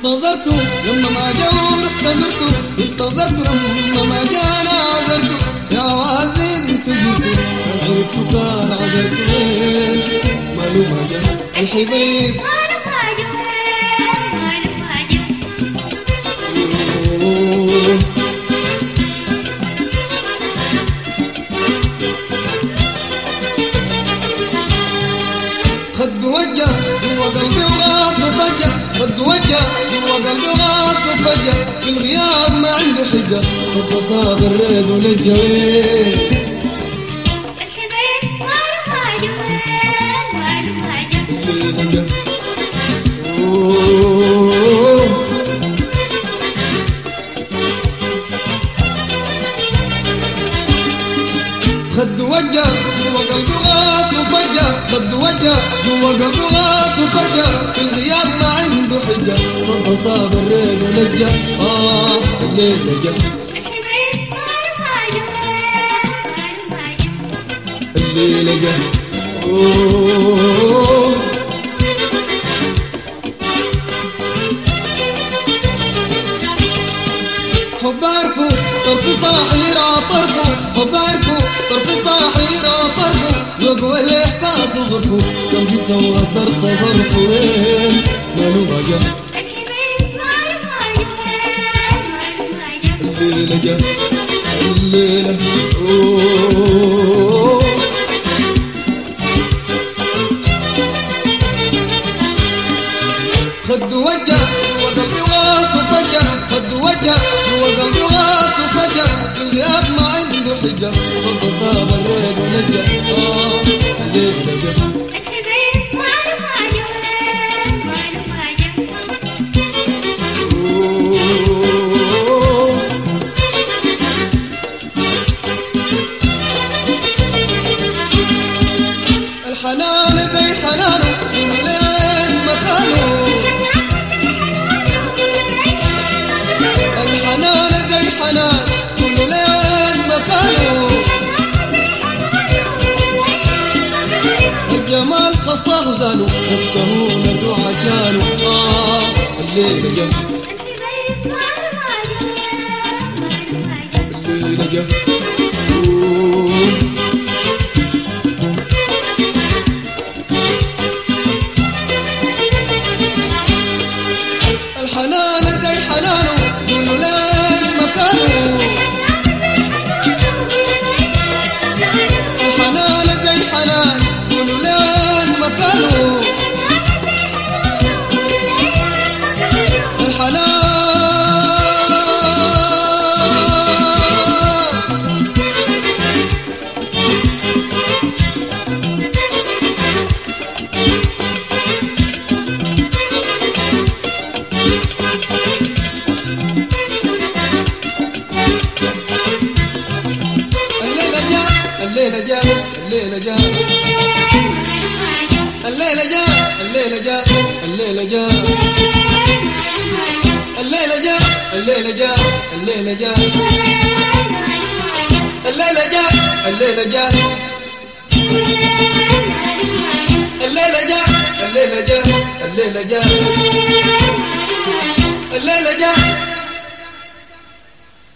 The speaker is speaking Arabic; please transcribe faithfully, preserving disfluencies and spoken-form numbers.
انتظرته لما ما جاء رحت زرته، انتظرته لما ما جاء انا عذرته، يا وازن تجرته عرفته كان عذرته وين ماله ما جاء الحبيب خد وجه جوا قلبي وغاص وفجأة، خد وجه جوا قلبي وغاص وفجأة، في الغياب ما عنده حجة، صد صاب الريد وللجوين الحبيب ماله حاجة ماله حاجة اللي لقى خد وجه جوا قلبي غاص وفجأة، خد وجه جوا قلبي غاص وفجأة، في الغياب ما عنده حجة، صد صاب الريد ولجأ آه الليل لجأ الحبيب ماله حاجة ماله حاجة الليل لجأ أوه حب عرفه طرف صاحيرة طرفه، حب عرفه طرف صاحيرة طرفه، يقوى الإحساس وظرفه، كم بيسوى الدرد ظرفه وين ماله ما جاء الحبيب ماله حاجة ماله حاجة الليلة جاء الليلة أوه خد وجه جوا قلبي غاص وفجأة، خد وجه جوا قلبي غاص وفجأة، في الغياب ما عنده حجة، صد صاب الريد ولجأ آه الليلة جاء الحبيب ماله حاجة ماله حاجة أوه الحنان زي حنانه من لين مكانه، الحنان زي حنان كله لين مكانه، الجمال خصاه زانه خطه نرجو عشانه آه الليل جا الحبيب ماله حاجة ماله حاجة الليل جا أوه. الحنان زي حنانه كله لين مكانه، الحنان زي حنان كله لين مكانه، الحنان الليلة جاء الليلة جاء الليلة جاء الليلة جاء الليلة جاء الليلة جاء الليلة جاء الليلة جاء الليلة جاء الليلة جاء الليلة جاء الليلة جاء الليلة جاء